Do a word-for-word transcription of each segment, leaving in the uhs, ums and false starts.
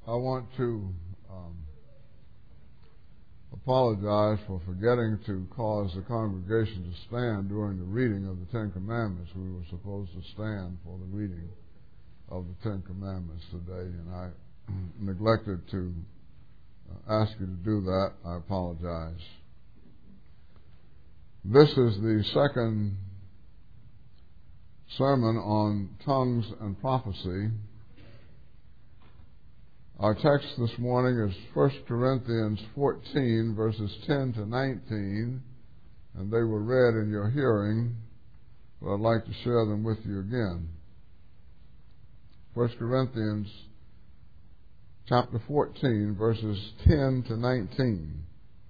I want to um, apologize for forgetting to cause the congregation to stand during the reading of the Ten Commandments. We were supposed to stand for the reading of the Ten Commandments today, and I neglected to uh, ask you to do that. I apologize. This is the second sermon on tongues and prophecy. Our text this morning is First Corinthians fourteen, verses ten to nineteen, and they were read in your hearing, but I'd like to share them with you again. First Corinthians chapter fourteen, verses ten to nineteen.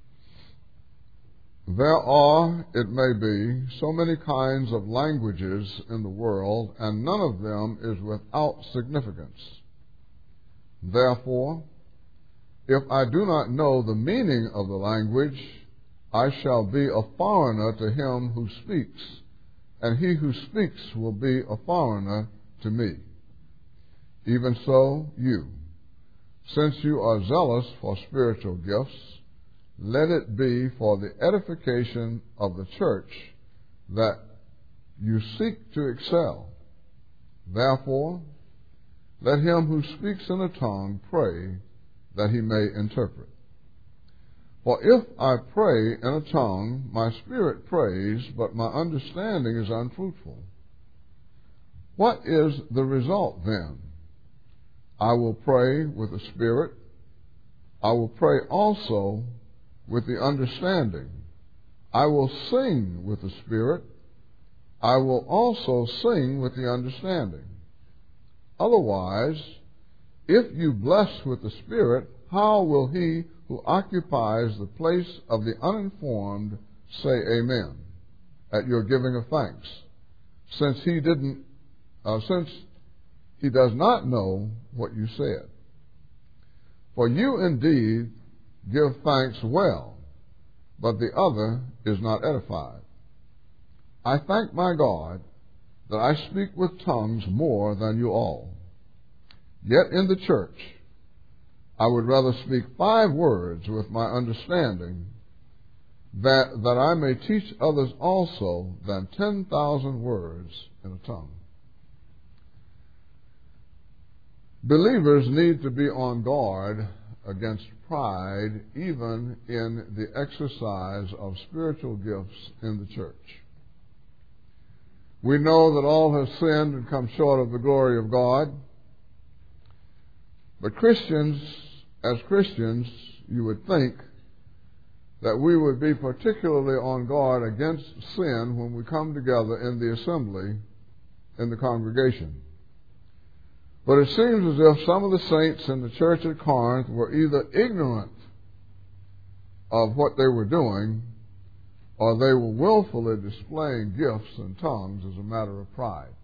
There are, it may be, so many kinds of languages in the world, and none of them is without significance. Therefore, if I do not know the meaning of the language, I shall be a foreigner to him who speaks, and he who speaks will be a foreigner to me. Even so, you, since you are zealous for spiritual gifts, let it be for the edification of the church that you seek to excel. Therefore, let him who speaks in a tongue pray that he may interpret. For if I pray in a tongue, my spirit prays, but my understanding is unfruitful. What is the result then? I will pray with the spirit. I will pray also with the understanding. I will sing with the spirit. I will also sing with the understanding. Otherwise, if you bless with the Spirit, how will he who occupies the place of the uninformed say amen at your giving of thanks, since he didn't, uh, since he does not know what you said? For you indeed give thanks well, but the other is not edified. I thank my God that I speak with tongues more than you all. Yet in the church I would rather speak five words with my understanding, that, that I may teach others also, than ten thousand words in a tongue. Believers need to be on guard against pride, even in the exercise of spiritual gifts in the church. We know that all have sinned and come short of the glory of God. But Christians, as Christians, you would think that we would be particularly on guard against sin when we come together in the assembly, in the congregation. But it seems as if some of the saints in the church at Corinth were either ignorant of what they were doing, or they were willfully displaying gifts and tongues as a matter of pride.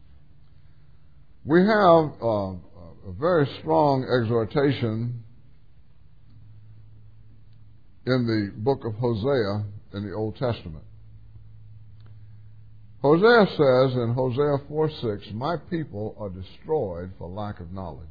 We have uh, a very strong exhortation in the book of Hosea in the Old Testament. Hosea says in Hosea four six, my people are destroyed for lack of knowledge.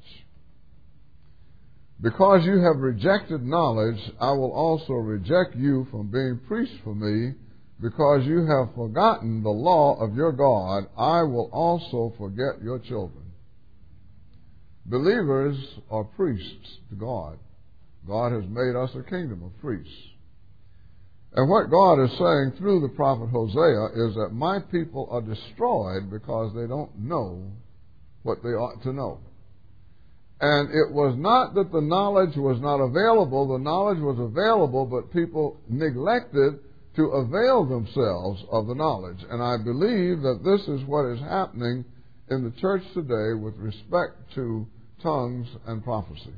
Because you have rejected knowledge, I will also reject you from being priests for me. Because you have forgotten the law of your God, I will also forget your children. Believers are priests to God. God has made us a kingdom of priests. And what God is saying through the prophet Hosea is that my people are destroyed because they don't know what they ought to know. And it was not that the knowledge was not available. The knowledge was available, but people neglected to avail themselves of the knowledge. And I believe that this is what is happening in the church today with respect to tongues and prophecy.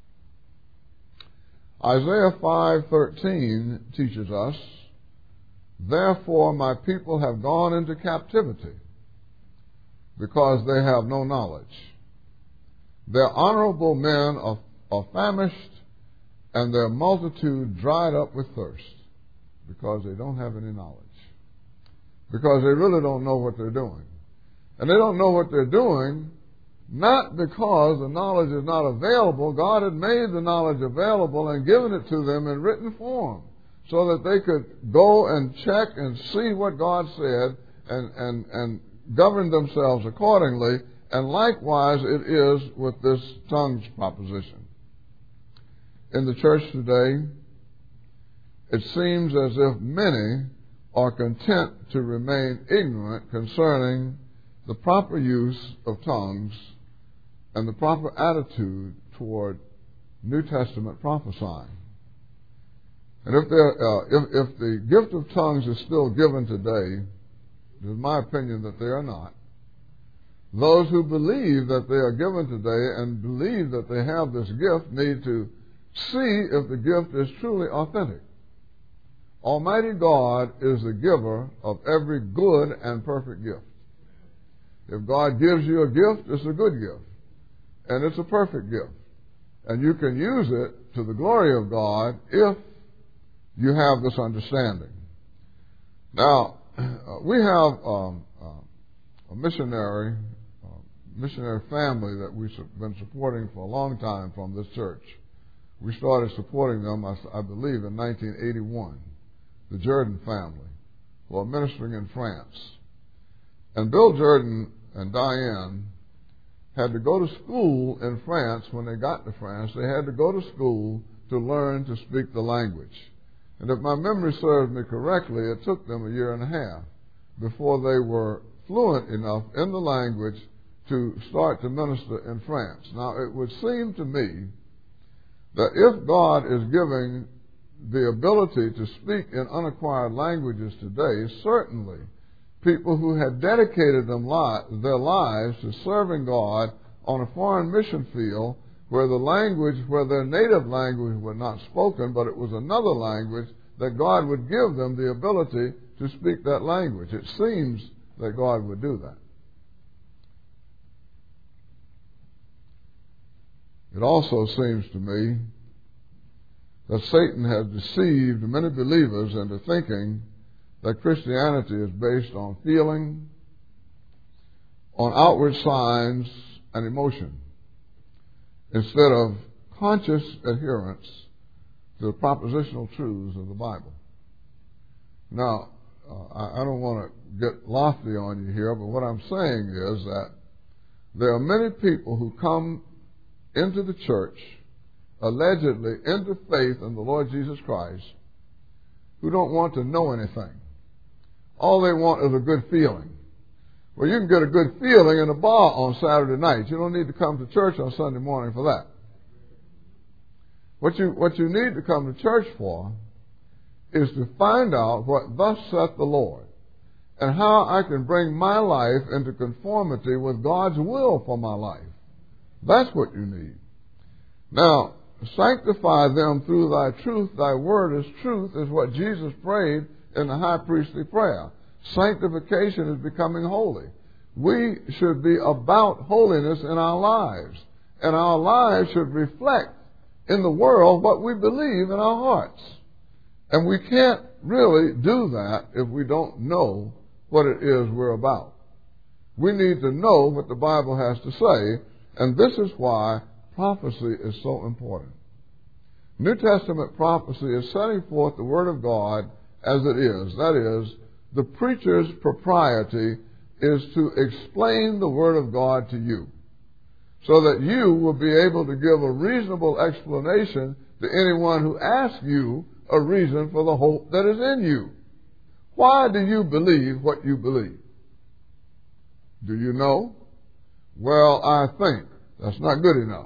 Isaiah five thirteen teaches us, therefore my people have gone into captivity because they have no knowledge. Their honorable men are, are famished, and their multitude dried up with thirst, because they don't have any knowledge. Because they really don't know what they're doing. And they don't know what they're doing not because the knowledge is not available. God had made the knowledge available and given it to them in written form so that they could go and check and see what God said and, and, and govern themselves accordingly. And likewise it is with this tongues proposition. In the church today, it seems as if many are content to remain ignorant concerning the proper use of tongues and the proper attitude toward New Testament prophesying. And if, uh, if, if the gift of tongues is still given today, it is my opinion that they are not. Those who believe that they are given today and believe that they have this gift need to see if the gift is truly authentic. Almighty God is the giver of every good and perfect gift. If God gives you a gift, it's a good gift. And it's a perfect gift. And you can use it to the glory of God if you have this understanding. Now, we have um, uh, a missionary, uh, missionary family that we've been supporting for a long time from this church. We started supporting them, I, I believe, in nineteen eighty-one. The Jordan family, who are ministering in France. And Bill Jordan and Diane had to go to school in France. When they got to France, they had to go to school to learn to speak the language. And if my memory serves me correctly, it took them a year and a half before they were fluent enough in the language to start to minister in France. Now, it would seem to me that if God is giving the ability to speak in unacquired languages today, certainly people who had dedicated them li- their lives to serving God on a foreign mission field where the language, where their native language was not spoken, but it was another language, that God would give them the ability to speak that language. It seems that God would do that. It also seems to me that Satan has deceived many believers into thinking that Christianity is based on feeling, on outward signs and emotion, instead of conscious adherence to the propositional truths of the Bible. Now, uh, I, I don't want to get lofty on you here, but what I'm saying is that there are many people who come into the church allegedly into faith in the Lord Jesus Christ who don't want to know anything. All they want is a good feeling. Well, you can get a good feeling in a bar on Saturday night. You don't need to come to church on Sunday morning for that. What you, what you need to come to church for is to find out what thus saith the Lord and how I can bring my life into conformity with God's will for my life. That's what you need. Now, sanctify them through thy truth. Thy word is truth, is what Jesus prayed in the high priestly prayer. Sanctification is becoming holy. We should be about holiness in our lives. And our lives should reflect in the world what we believe in our hearts. And we can't really do that if we don't know what it is we're about. We need to know what the Bible has to say, and this is why prophecy is so important. New Testament prophecy is setting forth the Word of God as it is. That is, the preacher's propriety is to explain the Word of God to you so that you will be able to give a reasonable explanation to anyone who asks you a reason for the hope that is in you. Why do you believe what you believe? Do you know? Well, I think. That's not good enough.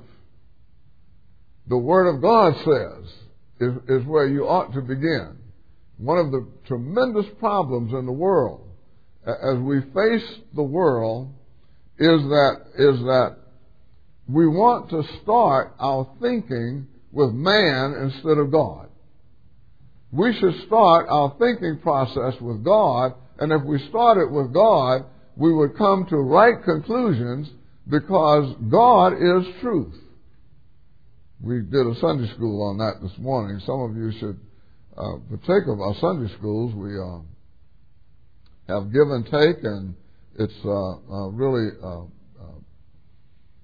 The Word of God says is, is where you ought to begin. One of the tremendous problems in the world as we face the world is that, is that we want to start our thinking with man instead of God. We should start our thinking process with God, and if we start it with God, we would come to right conclusions because God is truth. We did a Sunday school on that this morning. Some of you should uh, partake of our Sunday schools. We uh, have give and take, and it's uh, uh, really uh, uh,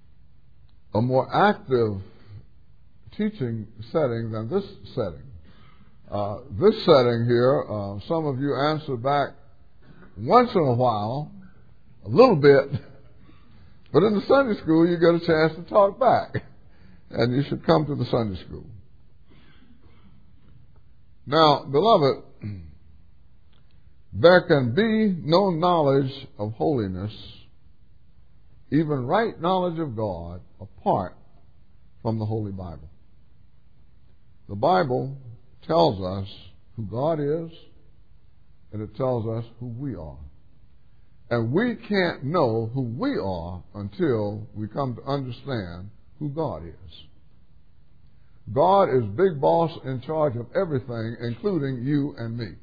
a more active teaching setting than this setting. Uh, this setting here, uh, some of you answer back once in a while, a little bit, but in the Sunday school you get a chance to talk back, and you should come to the Sunday school. Now, beloved, there can be no knowledge of holiness, even right knowledge of God, apart from the Holy Bible. The Bible tells us who God is, and it tells us who we are. And we can't know who we are until we come to understand who God is. God is big boss in charge of everything, including you and me.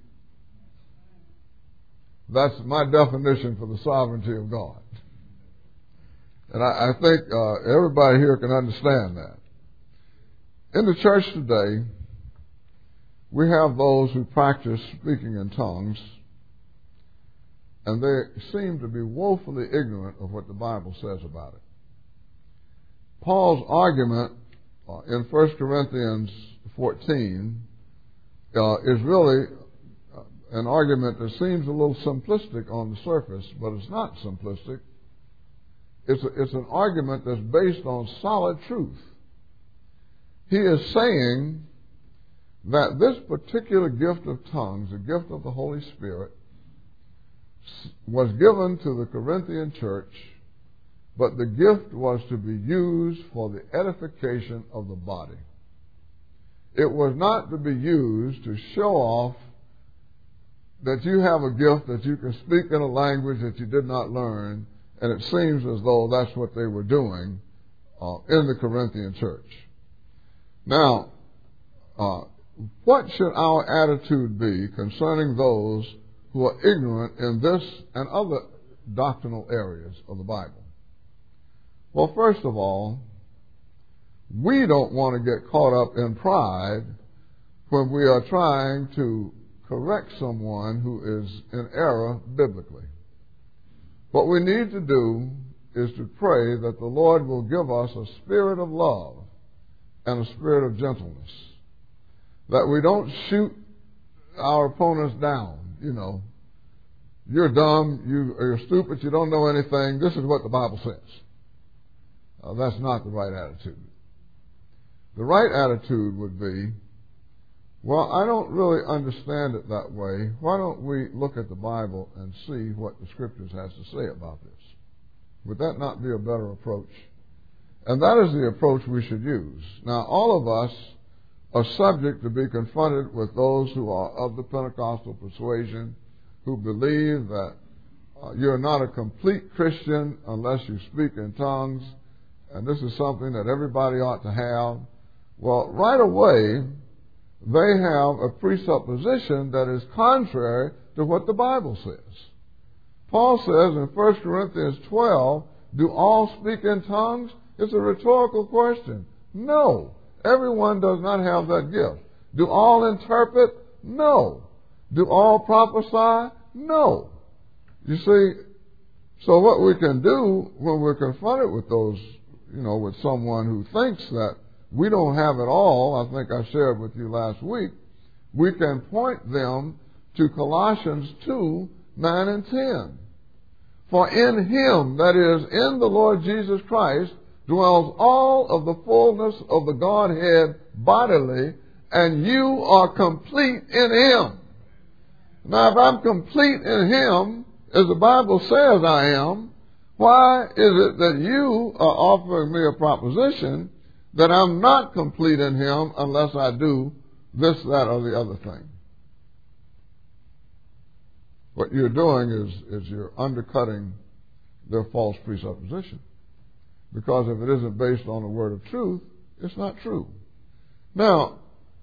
That's my definition for the sovereignty of God. And I, I think uh, everybody here can understand that. In the church today, we have those who practice speaking in tongues, and they seem to be woefully ignorant of what the Bible says about it. Paul's argument uh, in First Corinthians fourteen uh, is really uh, an argument that seems a little simplistic on the surface, but it's not simplistic. It's, a, it's an argument that's based on solid truth. He is saying that this particular gift of tongues, the gift of the Holy Spirit, was given to the Corinthian church, but the gift was to be used for the edification of the body. It was not to be used to show off that you have a gift, that you can speak in a language that you did not learn, and it seems as though that's what they were doing uh, in the Corinthian church. Now, uh, what should our attitude be concerning those who are ignorant in this and other doctrinal areas of the Bible? Well, first of all, we don't want to get caught up in pride when we are trying to correct someone who is in error biblically. What we need to do is to pray that the Lord will give us a spirit of love and a spirit of gentleness, that we don't shoot our opponents down. You know, you're dumb, you, you're stupid, you don't know anything. This is what the Bible says. Uh, that's not the right attitude. The right attitude would be, well, I don't really understand it that way. Why don't we look at the Bible and see what the Scriptures has to say about this? Would that not be a better approach? And that is the approach we should use. Now, all of us are subject to be confronted with those who are of the Pentecostal persuasion, who believe that uh, you're not a complete Christian unless you speak in tongues, and this is something that everybody ought to have. Well, right away, they have a presupposition that is contrary to what the Bible says. Paul says in First Corinthians twelve, do all speak in tongues? It's a rhetorical question. No. Everyone does not have that gift. Do all interpret? No. Do all prophesy? No. You see, so what we can do when we're confronted with those, you know, with someone who thinks that we don't have it all, I think I shared with you last week, we can point them to Colossians two, nine and ten. For in Him, that is, in the Lord Jesus Christ, dwells all of the fullness of the Godhead bodily, and you are complete in Him. Now, if I'm complete in Him, as the Bible says I am, why is it that you are offering me a proposition that I'm not complete in Him unless I do this, that, or the other thing? What you're doing is, is you're undercutting their false presupposition. Because if it isn't based on the word of truth, it's not true. Now,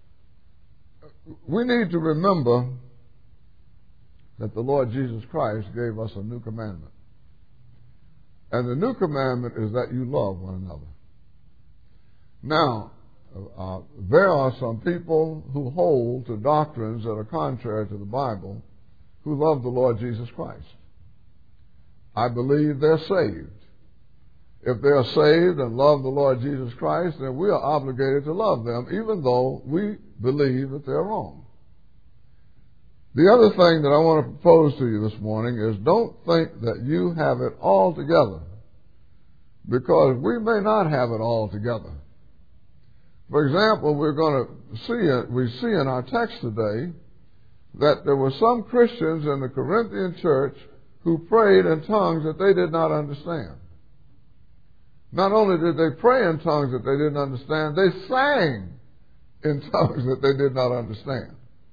we need to remember that the Lord Jesus Christ gave us a new commandment. And the new commandment is that you love one another. Now, uh, there are some people who hold to doctrines that are contrary to the Bible who love the Lord Jesus Christ. I believe they're saved. If they are saved and love the Lord Jesus Christ, then we are obligated to love them, even though we believe that they're wrong. The other thing that I want to propose to you this morning is don't think that you have it all together, because we may not have it all together. For example, we're going to see it, we see in our text today that there were some Christians in the Corinthian church who prayed in tongues that they did not understand. Not only did they pray in tongues that they didn't understand, they sang in tongues that they did not understand.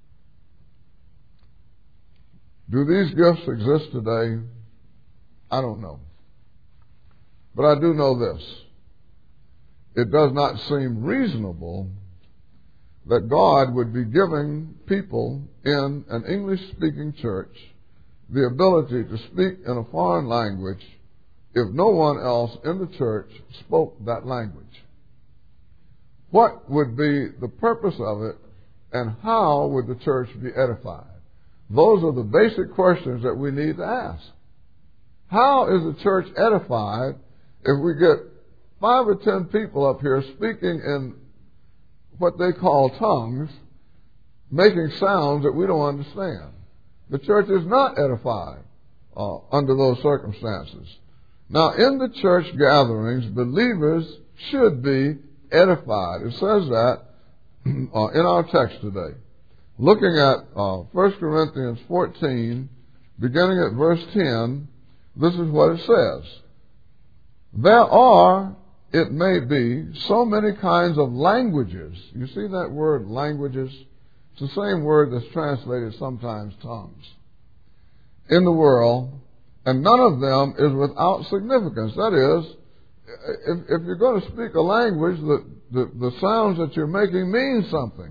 Do these gifts exist today? I don't know. But I do know this. It does not seem reasonable that God would be giving people in an English-speaking church the ability to speak in a foreign language if no one else in the church spoke that language. What would be the purpose of it, and how would the church be edified? Those are the basic questions that we need to ask. How is the church edified if we get five or ten people up here speaking in what they call tongues, making sounds that we don't understand? The church is not edified uh, under those circumstances. Now, in the church gatherings, believers should be edified. It says that uh, in our text today. Looking at uh, First Corinthians fourteen, beginning at verse ten, this is what it says. There are, it may be, so many kinds of languages. You see that word, languages? It's the same word that's translated sometimes tongues. In the world, and none of them is without significance. That is, if, if you're going to speak a language, the, the, the sounds that you're making mean something.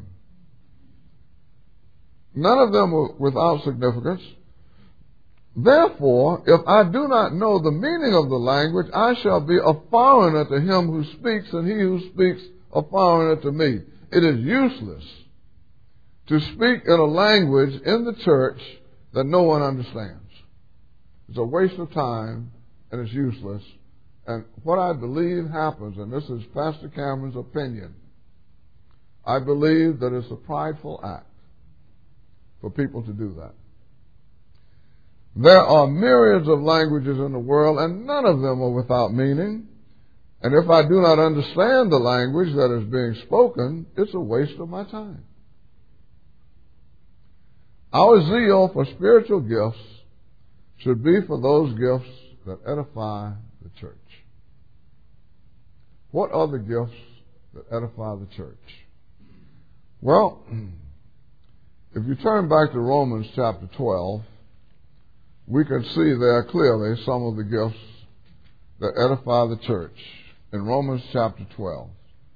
None of them are without significance. Therefore, if I do not know the meaning of the language, I shall be a foreigner to him who speaks, and he who speaks a foreigner to me. It is useless to speak in a language in the church that no one understands. It's a waste of time, and it's useless. And what I believe happens, and this is Pastor Cameron's opinion, I believe that it's a prideful act for people to do that. There are myriads of languages in the world, and none of them are without meaning. And if I do not understand the language that is being spoken, it's a waste of my time. Our zeal for spiritual gifts should be for those gifts that edify the church. What are the gifts that edify the church? Well, if you turn back to Romans chapter twelve, we can see there clearly some of the gifts that edify the church. In Romans chapter twelve,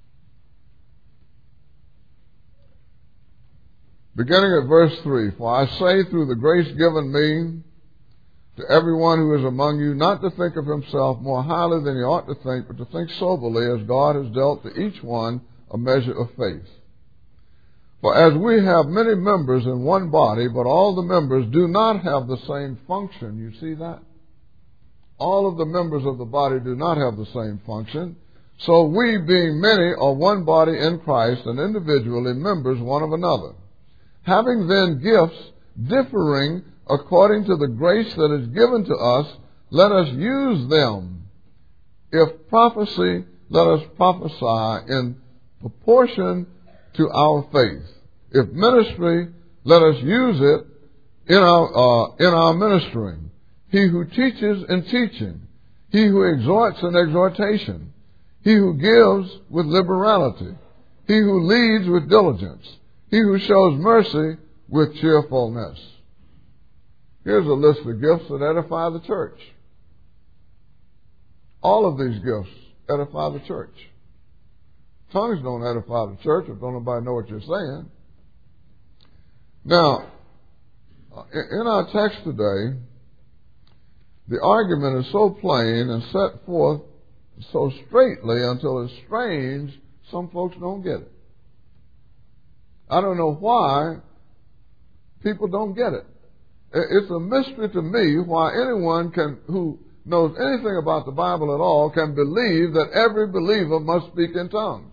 beginning at verse three, for I say through the grace given me to everyone who is among you, not to think of himself more highly than he ought to think, but to think soberly, as God has dealt to each one a measure of faith. For as we have many members in one body, but all the members do not have the same function. You see that? All of the members of the body do not have the same function. So we, being many, are one body in Christ, and individually members one of another. Having then gifts differing according to the grace that is given to us, let us use them. If prophecy, let us prophesy in proportion to our faith. If ministry, let us use it in our uh, in our ministering. He who teaches in teaching, he who exhorts in exhortation, he who gives with liberality, he who leads with diligence, he who shows mercy with cheerfulness. Here's a list of gifts that edify the church. All of these gifts edify the church. Tongues don't edify the church if don't nobody know what you're saying. Now, in our text today, the argument is so plain and set forth so straightly until it's strange, some folks don't get it. I don't know why people don't get it. It's a mystery to me why anyone can who knows anything about the Bible at all can believe that every believer must speak in tongues.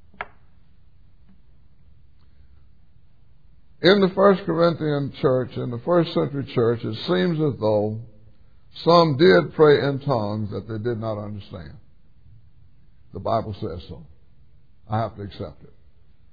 In the First Corinthian church, in the first century church, it seems as though some did pray in tongues that they did not understand. The Bible says so. I have to accept it.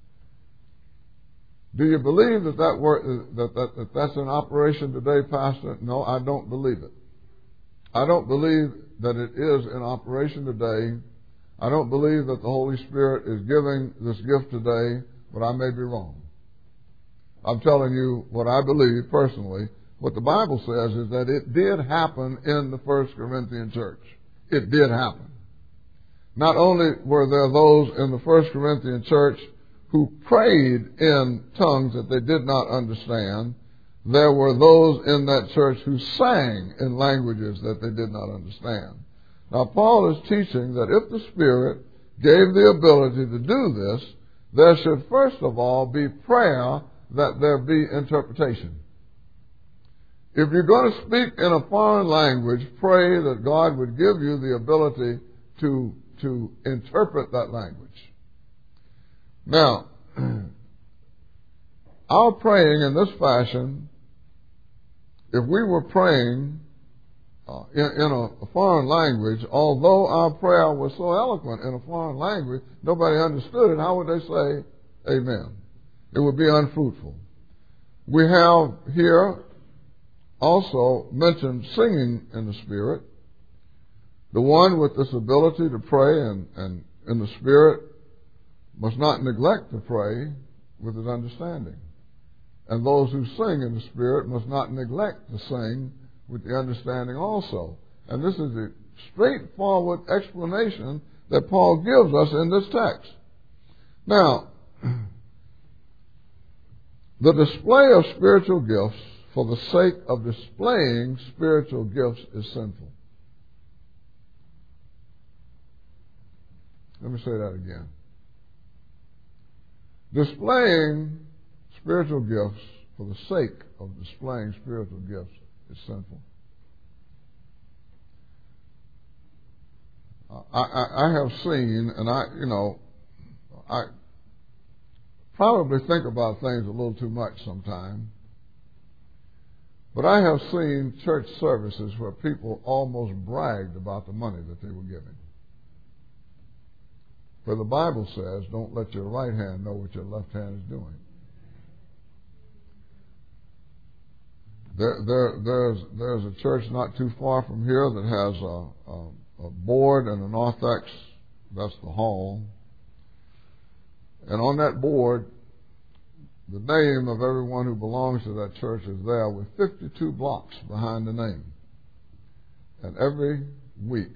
Do you believe that that, word, that, that, that that's in operation today, Pastor? No, I don't believe it. I don't believe that it is in operation today. I don't believe that the Holy Spirit is giving this gift today, but I may be wrong. I'm telling you what I believe personally. What the Bible says is that it did happen in the First Corinthian church. It did happen. Not only were there those in the First Corinthian church who prayed in tongues that they did not understand, there were those in that church who sang in languages that they did not understand. Now, Paul is teaching that if the Spirit gave the ability to do this, there should first of all be prayer that there be interpretation. If you're going to speak in a foreign language, pray that God would give you the ability to, to interpret that language. Now, our praying in this fashion, if we were praying uh, in, in a, a foreign language, although our prayer was so eloquent in a foreign language, nobody understood it, how would they say amen? It would be unfruitful. We have here also mentioned singing in the Spirit. The one with this ability to pray and, and in the Spirit must not neglect to pray with his understanding. And those who sing in the Spirit must not neglect to sing with the understanding also. And this is a straightforward explanation that Paul gives us in this text. Now, the display of spiritual gifts for the sake of displaying spiritual gifts is sinful. Let me say that again. Displaying spiritual gifts for the sake of displaying spiritual gifts is sinful. I, I, I have seen, and I, you know, I probably think about things a little too much sometimes, but I have seen church services where people almost bragged about the money that they were giving. For the Bible says, don't let your right hand know what your left hand is doing. There, there, there's, there's a church not too far from here that has a, a, a board and a narthex. That's the hall. And on that board, the name of everyone who belongs to that church is there with fifty-two blocks behind the name. And every week,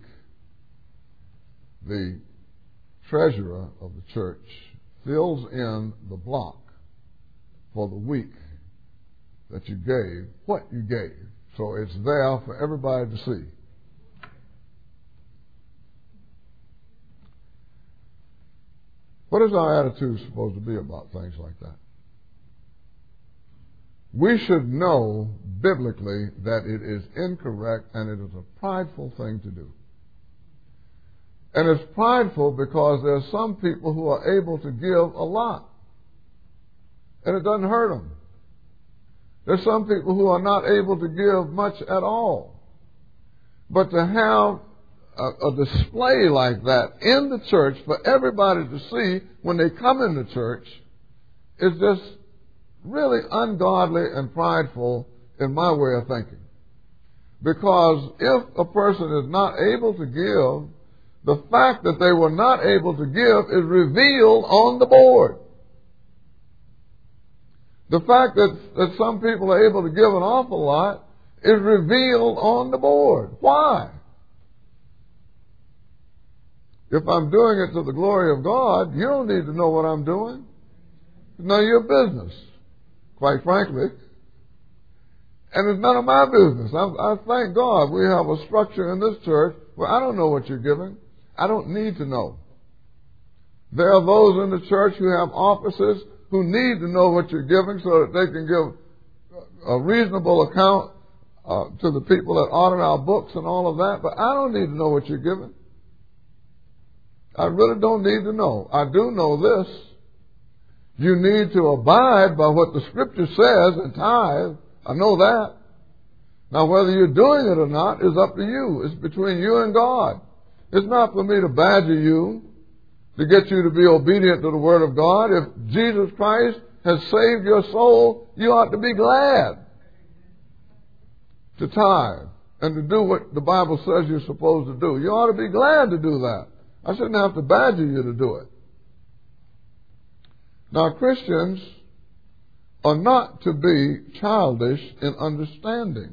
the treasurer of the church fills in the block for the week that you gave, what you gave. So it's there for everybody to see. What is our attitude supposed to be about things like that? We should know biblically that it is incorrect and it is a prideful thing to do. And it's prideful because there are some people who are able to give a lot. And it doesn't hurt them. There's some people who are not able to give much at all. But to have a, a display like that in the church for everybody to see when they come into church is just really ungodly and prideful in my way of thinking. Because if a person is not able to give, the fact that they were not able to give is revealed on the board. The fact that, that some people are able to give an awful lot is revealed on the board. Why? If I'm doing it to the glory of God, you don't need to know what I'm doing. It's none of your business, quite frankly. And it's none of my business. I, I thank God we have a structure in this church where I don't know what you're giving. I don't need to know. There are those in the church who have offices who need to know what you're giving so that they can give a reasonable account uh, to the people that audit our books and all of that, but I don't need to know what you're giving. I really don't need to know. I do know this. You need to abide by what the Scripture says and tithe. I know that. Now, whether you're doing it or not is up to you. It's between you and God. It's not for me to badger you to get you to be obedient to the Word of God. If Jesus Christ has saved your soul, you ought to be glad to tithe and to do what the Bible says you're supposed to do. You ought to be glad to do that. I shouldn't have to badger you to do it. Now, Christians are not to be childish in understanding.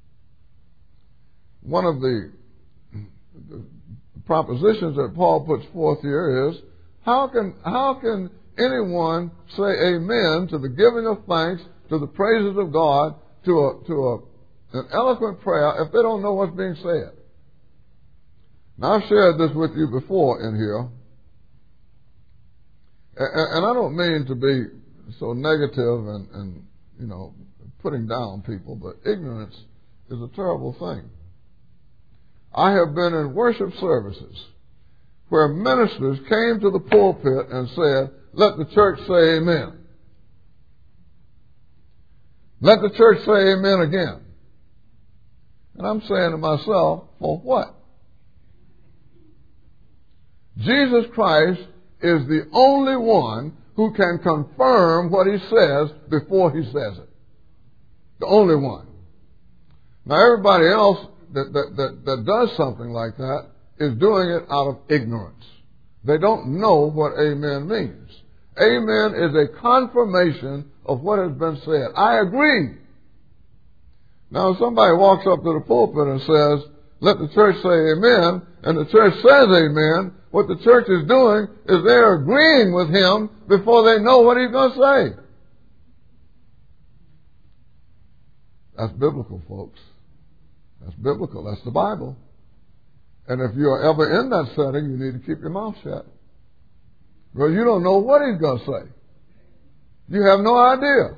One of the, the propositions that Paul puts forth here is, how can, how can anyone say amen to the giving of thanks, to the praises of God, to a, to a, an eloquent prayer if they don't know what's being said? Now, I've shared this with you before in here, and, and I don't mean to be so negative and, and, you know, putting down people, but ignorance is a terrible thing. I have been in worship services where ministers came to the pulpit and said, let the church say amen. Let the church say amen again. And I'm saying to myself, for what? Jesus Christ is the only one who can confirm what he says before he says it. The only one. Now, everybody else that, that, that, that does something like that is doing it out of ignorance. They don't know what amen means. Amen is a confirmation of what has been said. I agree. Now, if somebody walks up to the pulpit and says, let the church say amen, and the church says amen, what the church is doing is they're agreeing with him before they know what he's going to say. That's biblical, folks. That's biblical. That's the Bible. And if you're ever in that setting, you need to keep your mouth shut. Because you don't know what he's going to say. You have no idea.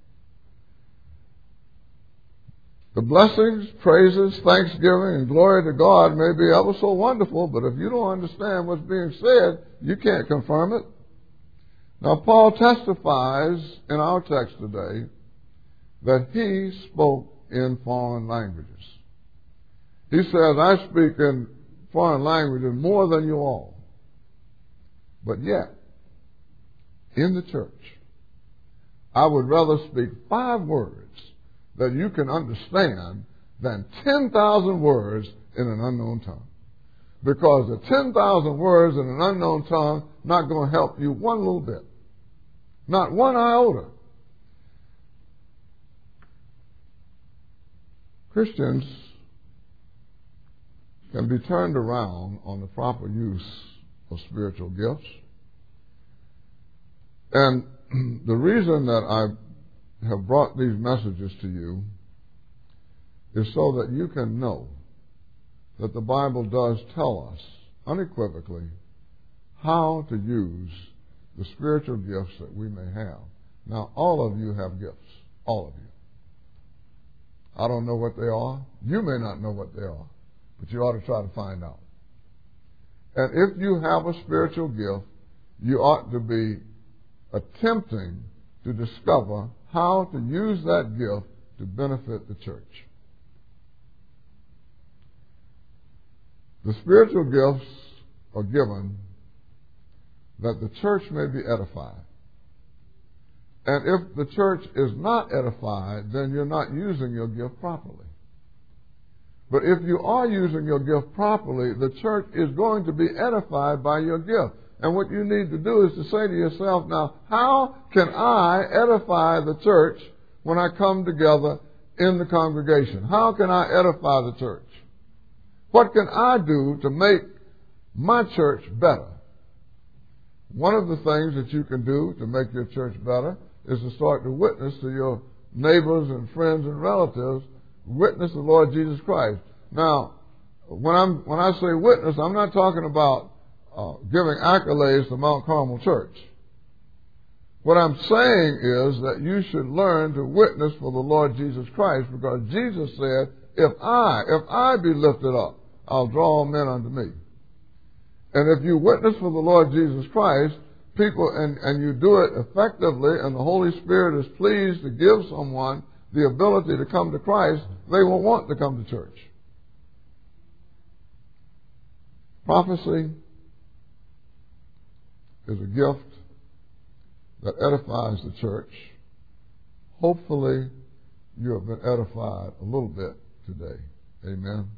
The blessings, praises, thanksgiving, and glory to God may be ever so wonderful, but if you don't understand what's being said, you can't confirm it. Now, Paul testifies in our text today that he spoke in foreign languages. He says, I speak in foreign languages more than you all. But yet, in the church, I would rather speak five words that you can understand than ten thousand words in an unknown tongue. Because the ten thousand words in an unknown tongue not going to help you one little bit. Not one iota. Christians can be turned around on the proper use of spiritual gifts. And the reason that I have brought these messages to you is so that you can know that the Bible does tell us unequivocally how to use the spiritual gifts that we may have. Now, all of you have gifts. All of you. I don't know what they are. You may not know what they are, but you ought to try to find out. And if you have a spiritual gift, you ought to be attempting to discover how to use that gift to benefit the church. The spiritual gifts are given that the church may be edified. And if the church is not edified, then you're not using your gift properly. But if you are using your gift properly, the church is going to be edified by your gift. And what you need to do is to say to yourself, now, how can I edify the church when I come together in the congregation? How can I edify the church? What can I do to make my church better? One of the things that you can do to make your church better is to start to witness to your neighbors and friends and relatives, witness the Lord Jesus Christ. Now, when I'm when I say witness, I'm not talking about uh, giving accolades to Mount Carmel Church. What I'm saying is that you should learn to witness for the Lord Jesus Christ, because Jesus said, if I, if I be lifted up, I'll draw all men unto me. And if you witness for the Lord Jesus Christ, people, and, and you do it effectively, and the Holy Spirit is pleased to give someone the ability to come to Christ, they will want to come to church. Prophecy is a gift that edifies the church. Hopefully, you have been edified a little bit today. Amen.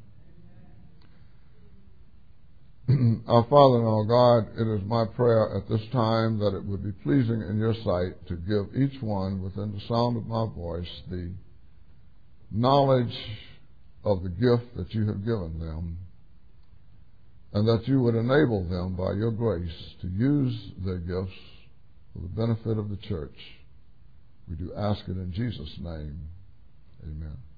Our Father and our God, it is my prayer at this time that it would be pleasing in your sight to give each one within the sound of my voice the knowledge of the gift that you have given them, and that you would enable them by your grace to use their gifts for the benefit of the church. We do ask it in Jesus' name. Amen.